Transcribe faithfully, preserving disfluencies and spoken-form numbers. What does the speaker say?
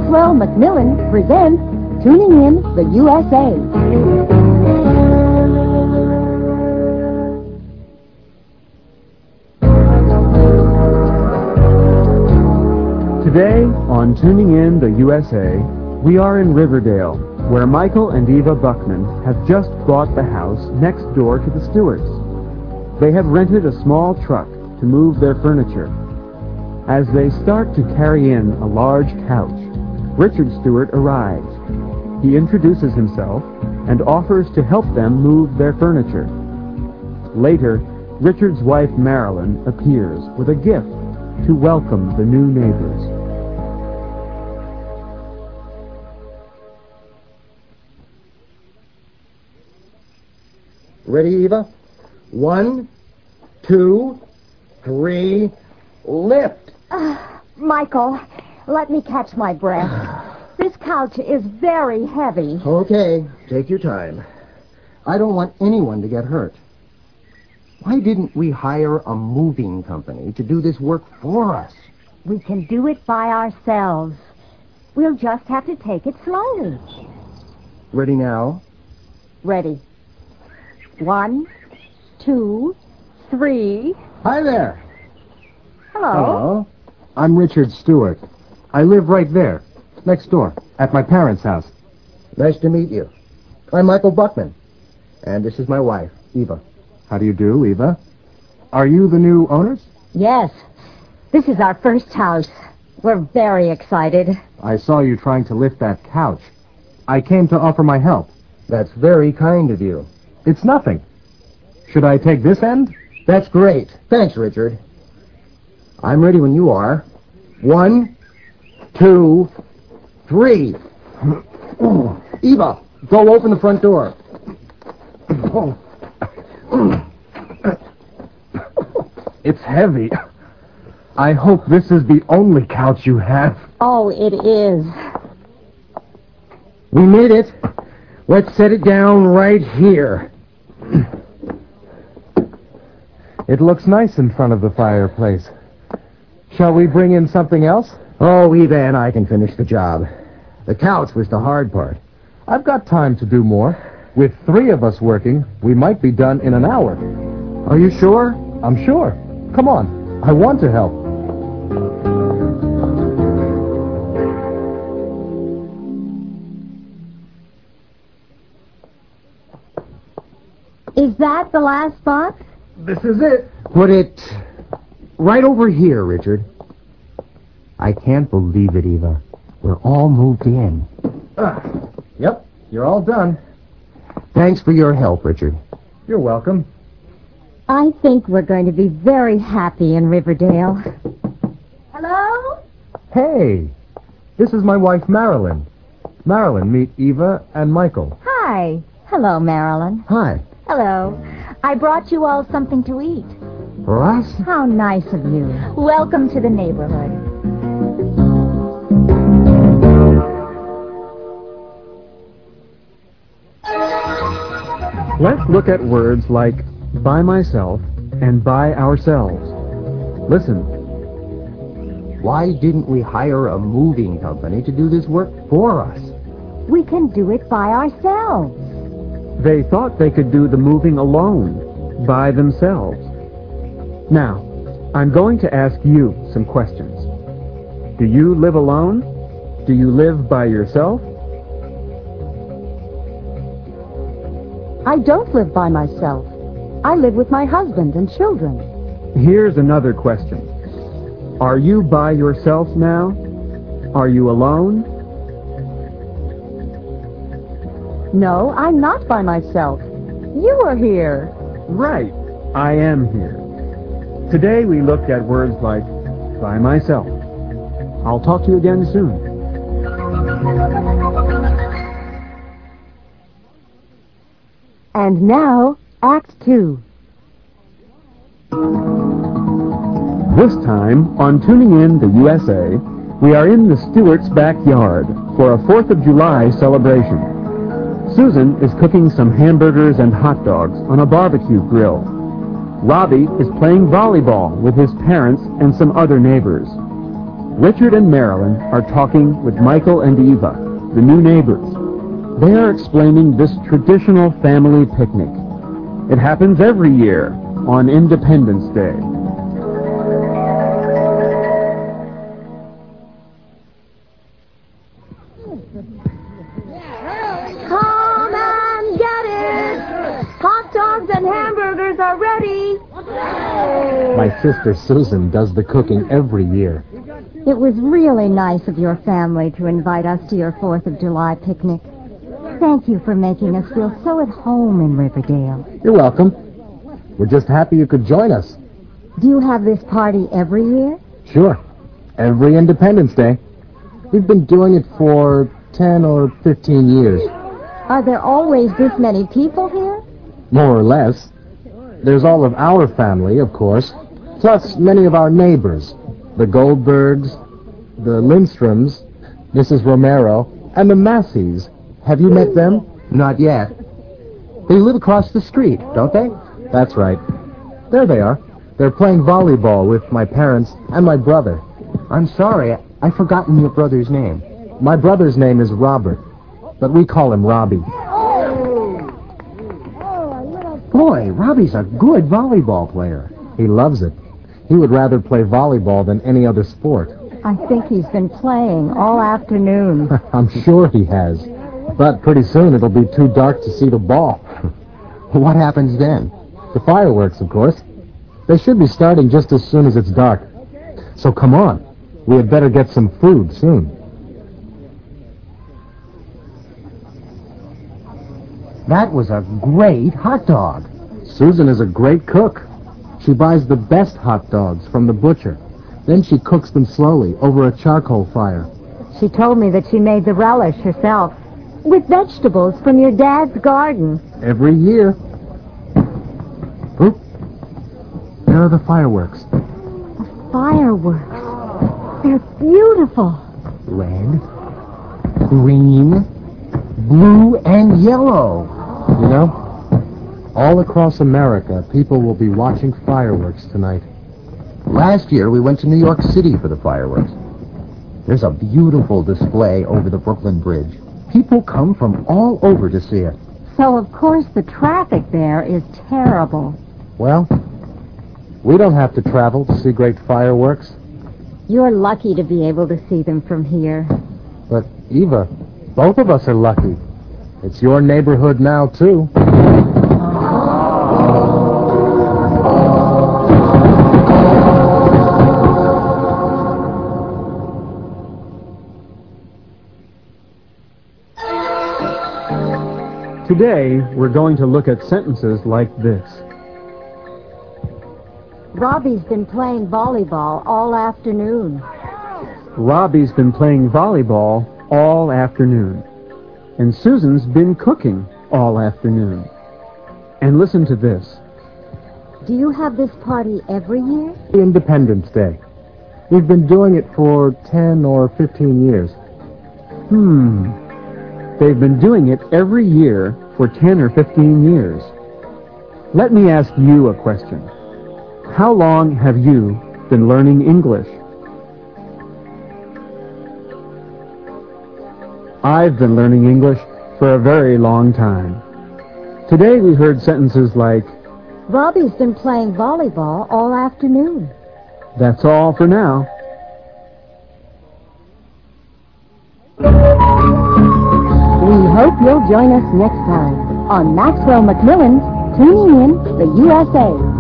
Maxwell Macmillan presents Tuning In the U S A. Today on Tuning In the U S A, we are in Riverdale, where Michael and Eva Buckman have just bought the house next door to the Stewarts. They have rented a small truck to move their furniture. As they start to carry in a large couch, Richard Stewart arrives. He introduces himself and offers to help them move their furniture. Later, Richard's wife Marilyn appears with a gift to welcome the new neighbors. Ready, Eva? One, two, three, lift. Uh, Michael, let me catch my breath. This couch is very heavy. Okay, take your time. I don't want anyone to get hurt. Why didn't we hire a moving company to do this work for us? We can do it by ourselves. We'll just have to take it slowly. Ready now? Ready. One, two, three. Hi there. Hello. Hello. I'm Richard Stewart. I live right there, next door, at my parents' house. Nice to meet you. I'm Michael Buckman, and this is my wife, Eva. How do you do, Eva? Are you the new owners? Yes. This is our first house. We're very excited. I saw you trying to lift that couch. I came to offer my help. That's very kind of you. It's nothing. Should I take this end? That's great. Thanks, Richard. I'm ready when you are. One, two, three. Eva, go open the front door. It's heavy. I hope this is the only couch you have. Oh, it is. We made it. Let's set it down right here. It looks nice in front of the fireplace. Shall we bring in something else? Oh, Eva and I can finish the job. The couch was the hard part. I've got time to do more. With three of us working, we might be done in an hour. Are you sure? I'm sure. Come on. I want to help. Is that the last box? This is it. Put it right over here, Richard. I can't believe it, Eva. We're all moved in. Uh, yep, you're all done. Thanks for your help, Richard. You're welcome. I think we're going to be very happy in Riverdale. Hello? Hey, this is my wife, Marilyn. Marilyn, meet Eva and Michael. Hi. Hello, Marilyn. Hi. Hello. I brought you all something to eat. For us? How nice of you. Welcome to the neighborhood. Let's look at words like by myself and by ourselves. Listen. Why didn't we hire a moving company to do this work for us? We can do it by ourselves. They thought they could do the moving alone, by themselves. Now, I'm going to ask you some questions. Do you live alone? Do you live by yourself? I don't live by myself. I live with my husband and children. Here's another question. Are you by yourself now? Are you alone? No, I'm not by myself. You are here. Right, I am here. Today we looked at words like by myself. I'll talk to you again soon. And now, Act Two. This time, on Tuning In the U S A, we are in the Stewarts' backyard for a fourth of July celebration. Susan is cooking some hamburgers and hot dogs on a barbecue grill. Robbie is playing volleyball with his parents and some other neighbors. Richard and Marilyn are talking with Michael and Eva, the new neighbors. They are explaining this traditional family picnic. It happens every year on Independence Day. Come and get it! Hot dogs and hamburgers are ready! My sister Susan does the cooking every year. It was really nice of your family to invite us to your fourth of July picnic. Thank you for making us feel so at home in Riverdale. You're welcome. We're just happy you could join us. Do you have this party every year? Sure. Every Independence Day. We've been doing it for ten or fifteen years. Are there always this many people here? More or less. There's all of our family, of course, plus many of our neighbors. The Goldbergs, the Lindstroms, Missus Romero, and the Masseys. Have you met them? Not yet. They live across the street, don't they? That's right. There they are. They're playing volleyball with my parents and my brother. I'm sorry, I've forgotten your brother's name. My brother's name is Robert, but we call him Robbie. Boy, Robbie's a good volleyball player. He loves it. He would rather play volleyball than any other sport. I think he's been playing all afternoon. I'm sure he has. But pretty soon it'll be too dark to see the ball. What happens then? The fireworks, of course. They should be starting just as soon as it's dark. So come on. We had better get some food soon. That was a great hot dog. Susan is a great cook. She buys the best hot dogs from the butcher. Then she cooks them slowly over a charcoal fire. She told me that she made the relish herself, with vegetables from your dad's garden. Every year. Oop. There are the fireworks. The fireworks. They're beautiful. Red, green, blue, and yellow. You know, all across America, people will be watching fireworks tonight. Last year, we went to New York City for the fireworks. There's a beautiful display over the Brooklyn Bridge. People come from all over to see it. So, of course, the traffic there is terrible. Well, we don't have to travel to see great fireworks. You're lucky to be able to see them from here. But, Eva, both of us are lucky. It's your neighborhood now, too. Today, we're going to look at sentences like this. Robbie's been playing volleyball all afternoon. Robbie's been playing volleyball all afternoon. And Susan's been cooking all afternoon. And listen to this. Do you have this party every year? Independence Day. We've been doing it for ten or fifteen years. Hmm. They've been doing it every year for ten or fifteen years. Let me ask you a question. How long have you been learning English? I've been learning English for a very long time. Today we heard sentences like, Robbie's been playing volleyball all afternoon. That's all for now. We hope you'll join us next time on Maxwell Macmillan's Tuning In the U S A.